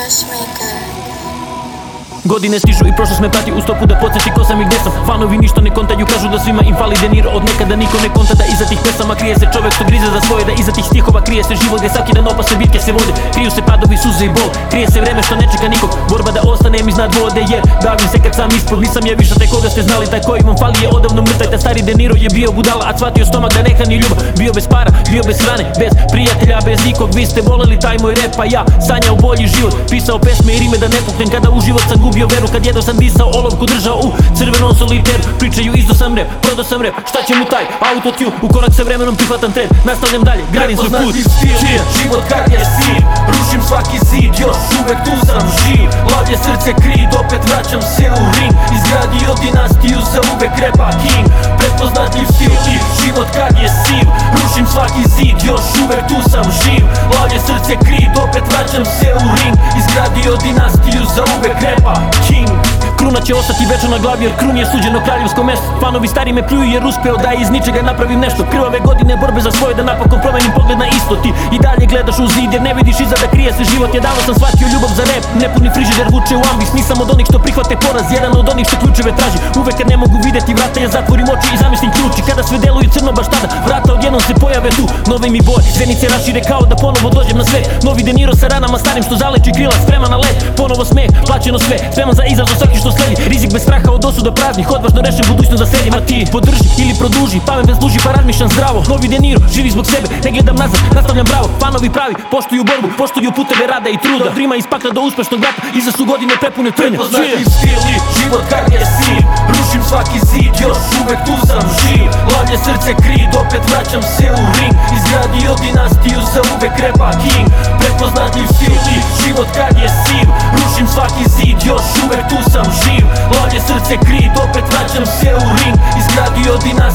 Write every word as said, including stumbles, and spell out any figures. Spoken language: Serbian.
Rushmaker. Godine stižu i prošlost me prati u stopu da podsjeti ko sam i gdje sam. Fanovi ništa ne kontaju, kažu da svima im fali deniro. Od nekada niko ne konta da iza tih pesama krije se čovjek što grize za svoje. Da iza tih stihova krije se život gdje svaki dan opasne bitke se vode. Kriju se padovi, suze i bol, krije se vreme što ne čeka nikog. Borba da ostanem iznad vode jer davim se kad sam ispod. Nisam je više taj koga ste znali, taj koji vam fali je odavno mrtaj. Ta stari deniro je bio budala, a shvatio stomak da ne hrani ljubav. Bio bez para, bio bez hrane, bez prijatelja, bez nikog. Vi ste voleli taj moj rap, a ja sanjao bolji život. Pisao pesme i rime da ne puknem kada u život sam gubio veru. Kad jedno sam disao, olovku držao u crvenom soliteru. Pričaju izdo sam rap, prodao sam rap, šta će mu taj autotune? U korak sa vremenom prihvatam trend, nastavljam dalje, gradim svoj put. Život kad je siv, rušim svaki zid, još uvek tu sam živ. Lavlje srce krid, opet vraćam se u ring. Izgradio dinastiju, za uvek repa king. Prepoznatljiv stil i život kad je siv, rušim svaki zid, još uvek tu sam živ. Lavlje srce krid, opet vraćam se u ring. Izgradio dinastiju, za uvek repa king. Kruna će ostati večno na glavi jer krun je suđeno kraljevsko mesto. Fanovi stari me pljuju jer uspeo da iz ničega napravim nešto. Krvave godine borbe za svoje da napokon promenim pogled na isto. Ti i dalje gledaš u zid jer ne vidiš iza da krije se život. Ja davno sam shvatio ljubav za rap, nepuni frižider vuče u ambis. Nisam od onih što prihvate poraz, jedan od onih što ključeve traži. Uvek kad ne mogu videti vrata ja zatvorim oči i zamislim ključ. I kada sve deluju crno baš tada, vrata odjednom se pojave tu. Nove mi boje, zenice rašire kao da ponovo dođem na svet. Novi deniro sa ranama starim što zaleči krila, spreman na let. Ponovo smeh, plaćeno sve, spreman za izazov svaki što sledi. Rizik bez straha od osuda praznih, odvažno rešim budućnost za sedim. A ti podrži ili produži, pamet bez služi pa razmišljam zdravo. Novi deniro, živi zbog sebe, ne gledam nazad, nastavljam bravo. Fanovi pravi, poštuju borbu, poštuju puteve rada i truda. Od rima iz pakla do uspešnog rapa, iza su godine prepune trnja. Prepoznatljiv stil i život kad je siv, rušim svaki zid, još uvek tu sam živ. Lavlje srce krid, opet vraćam se u ring. Izgradio dinastiju, za uvek repa king. Prepoznatljiv stil i život kad je siv, rušim svaki zid, još uvek tu sam živ. Lavlje srce krid, opet vraćam se u ring. Izgradio dinastiju